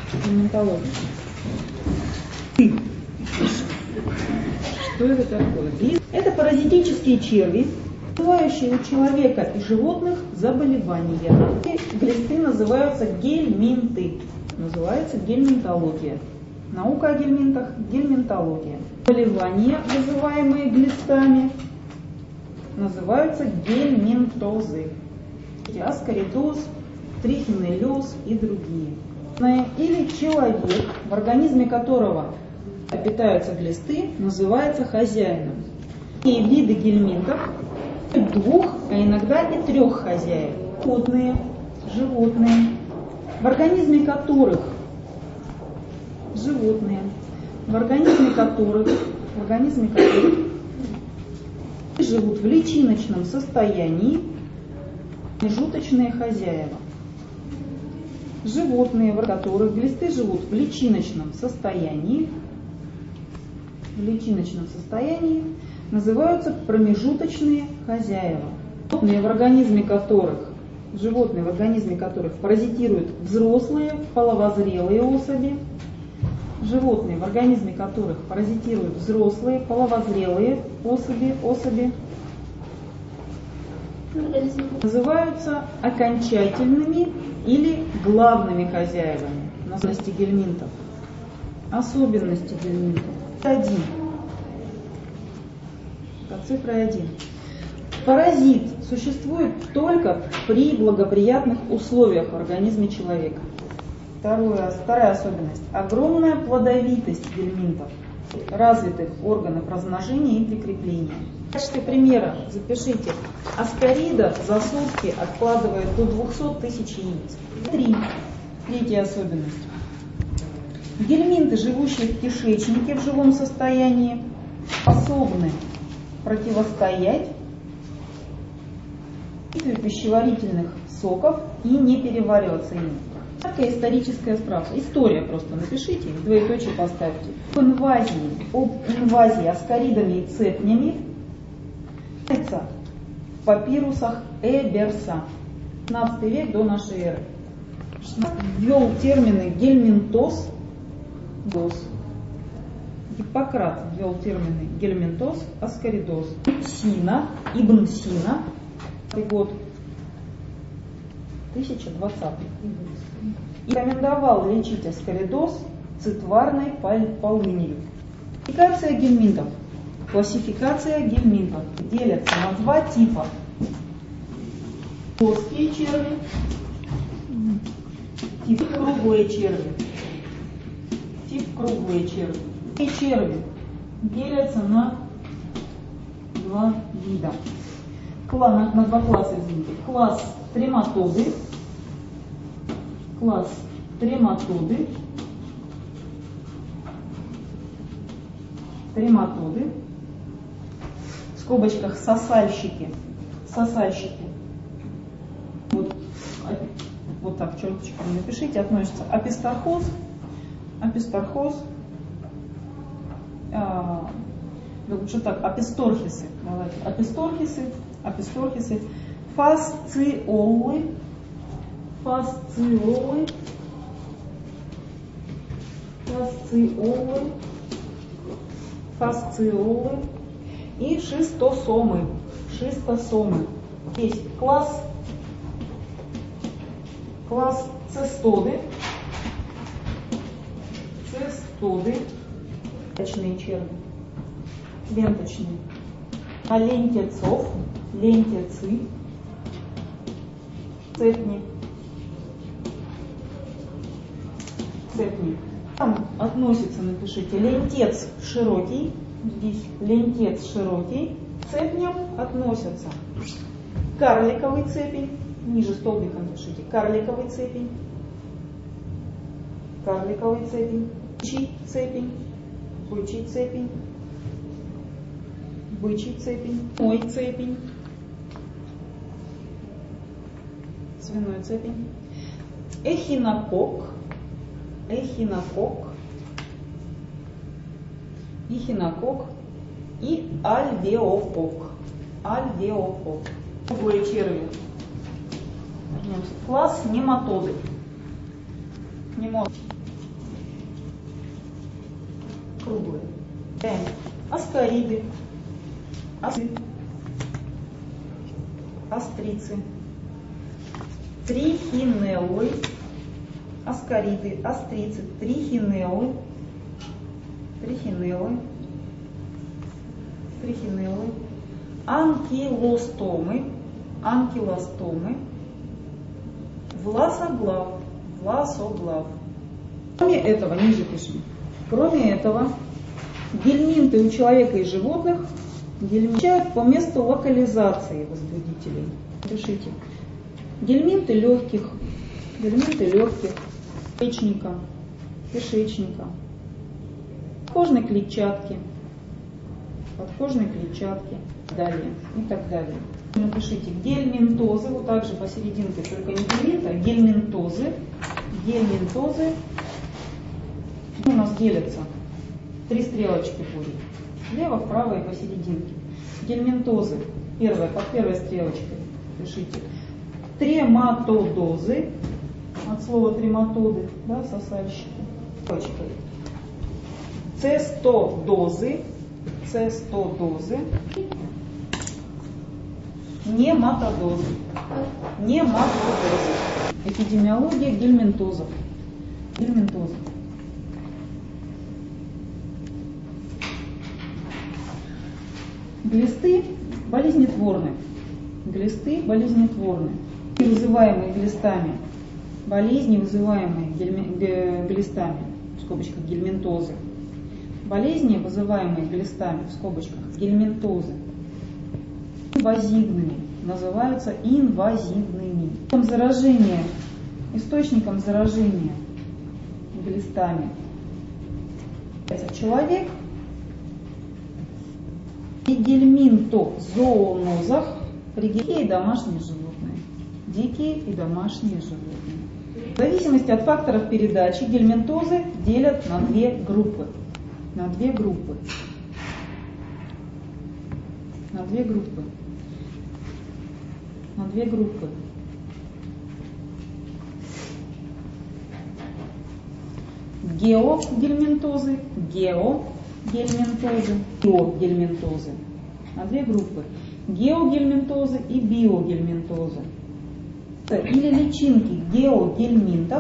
Гельминтология. Что это такое? Это паразитические черви, вызывающие у человека и животных заболевания. Глисты называются гельминты. Называется гельминтология. Наука о гельминтах – гельминтология. Заболевания, вызываемые глистами, называются гельминтозы. Аскаридоз, трихинеллез и другие. Или человек, в организме которого питаются глисты, называется хозяином. И виды гельминтов двух, а иногда и трех хозяев. Животные, в организме которых живут в личиночном состоянии промежуточные хозяева. Животные, в которых глисты живут в личиночном состоянии, называются промежуточные хозяева. Животные, в организме которых паразитируют взрослые, половозрелые особи. Называются окончательными или главными хозяевами. Особенности гельминтов. Цифра 1. Паразит существует только при благоприятных условиях в организме человека. Вторая особенность. Огромная плодовитость гельминтов, развитых органов размножения и прикрепления. В качестве примера запишите. Аскарида за сутки откладывает до 200 тысяч яиц. Третья особенность. Гельминты, живущие в кишечнике в живом состоянии, способны противостоять действию пищеварительных соков и не перевариваться ими. Такая историческая справка. История просто напишите, двоеточие поставьте. Об инвазии аскаридами и цепнями в папирусах Эберса. 15 век до нашей эры. Ввел термины гельминтоз, Гиппократ ввел термины гельминтоз, аскаридоз. Ибн Сина, год 1020. И рекомендовал лечить аскаридоз цитварной полынью. Классификация гельминтов делятся на два типа. Плоские черви и круглые черви. И черви делятся на два вида. На два класса, извините. Класс трематоды. В скобочках сосальщики. Вот так черточками напишите, относится апистархоз, лучше так, аписторхисы, давайте, аписторхисы, фасциолы и шистосомы. Есть класс цистоды, ленточные черви, лентецов, лентецы, цепни. Там относится, напишите, лентец широкий, здесь лентец широкий. К цепням относятся карликовый цепень, ниже столбиком пишите, карликовый цепень, бычий цепень, мой цепень, свиной цепень, эхинокок и альвеокок. Круглые черви. Класс нематоды. Аскариды, астрицы, трихинеллы, аскариды, астрицы, трихинеллы, анкилостомы, власоглав. Кроме этого, ниже пишем. Кроме этого, гельминты у человека и животных гельминтят по месту локализации возбудителей. Пишите. Гельминты легких, кишечника, подкожной клетчатки, далее и так далее. Напишите гельминтозы, вот так же посерединке, только не гельминт, а гельминтозы. У нас делятся 3 стрелочки будет. Слева, вправо и посерединке. Гельминтозы. Под первой стрелочкой пишите. Трематодозы. От слова трематоды, да, сосальщики. Цестодозы. Нематодозы. Эпидемиология гельминтозов. Глисты болезнетворны. Вызываемые глистами. Болезни, вызываемые глистами, в скобочках гельминтозы. Болезни, вызываемые глистами, в скобочках гельминтозы. Называются инвазивными. Источником заражения глистами человек и гельминтозоонозах дикие и домашние животные. В зависимости от факторов передачи гельминтозы делят на две группы. Геогельминтозы, биогельминтозы. На две группы. Геогельминтозы и биогельминтозы. Или личинки геогельминтов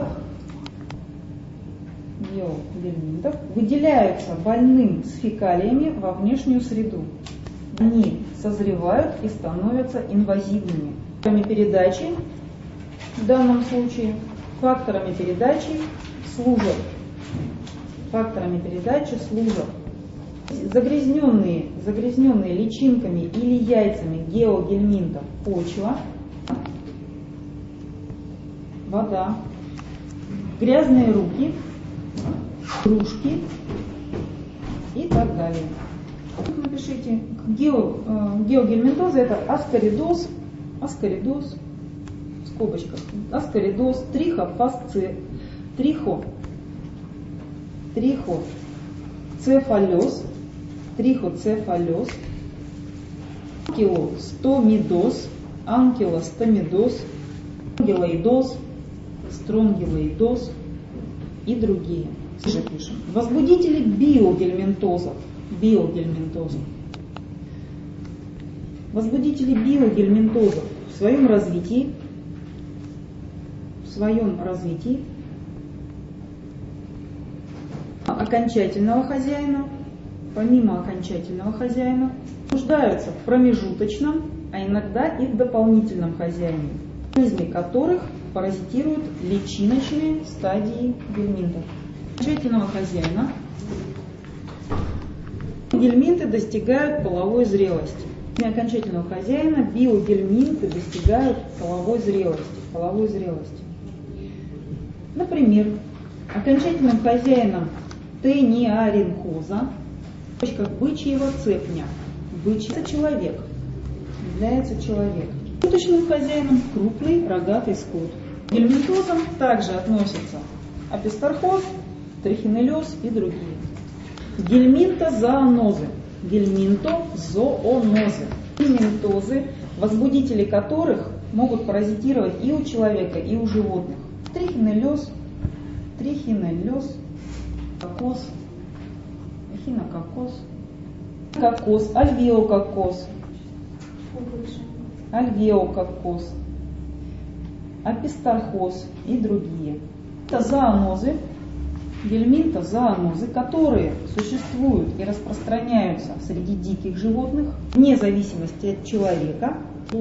выделяются больным с фекалиями во внешнюю среду. Они созревают и становятся инвазивными. Факторами передачи, в данном случае, служат загрязненные личинками или яйцами геогельминтов почва, вода, грязные руки, кружки и так далее. Напишите, геогельминтоза — это аскаридоз, в скобочках, аскаридоз, трихоцефалез, анкилостомидоз, стронгилоидоз и другие. Пишем. Возбудители биогельминтозов. Возбудители биогельминтозов в своем развитии помимо окончательного хозяина, нуждаются в промежуточном, а иногда и в дополнительном хозяине, в жизни которых паразитируют личиночные стадии гельминтов. Окончательного хозяина гельминты достигают половой зрелости. Для окончательного хозяина биогельминты достигают половой зрелости. Например, окончательным хозяином тениаринхоза, в точках бычьего цепня, является человек. Промежуточным хозяином крупный рогатый скот. К гельминтозам также относятся апистархоз, трихинеллез и другие. Гельминтозоонозы. Гельминтозы, возбудители которых могут паразитировать и у человека, и у животных. Трихинеллез, эхинококоз, кокос, альвеококос, альвеококос, апистархоз и другие. Это зоонозы, гельминтозоонозы, которые существуют и распространяются среди диких животных вне зависимости от человека,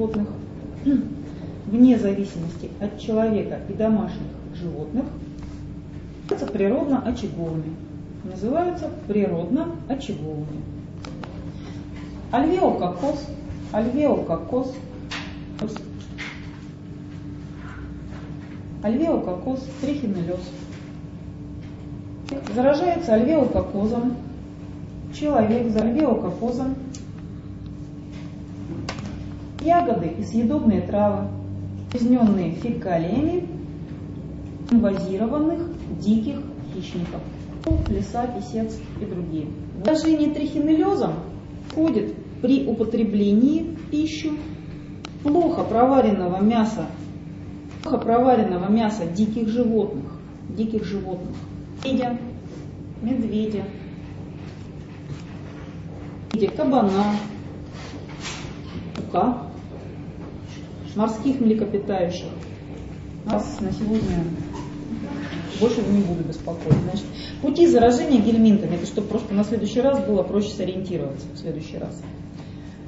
вне зависимости от человека и домашних животных, называются природно-очаговыми. Называются природно-очаговыми. Альвеококос, альвеококос, альвеококос, трихинеллез. Заражается альвеококозом, человек за альвеококозом, ягоды и съедобные травы, загрязненные фекалиями инвазированных диких хищников, лиса, писец и другие. Заражение трихинеллезом входит при употреблении в пищу плохо проваренного мяса диких животных, медведя, кабана, жука, морских млекопитающих. Нас на сегодня больше не буду беспокоить. Значит, пути заражения гельминтами, это чтобы просто на следующий раз было проще сориентироваться в следующий раз.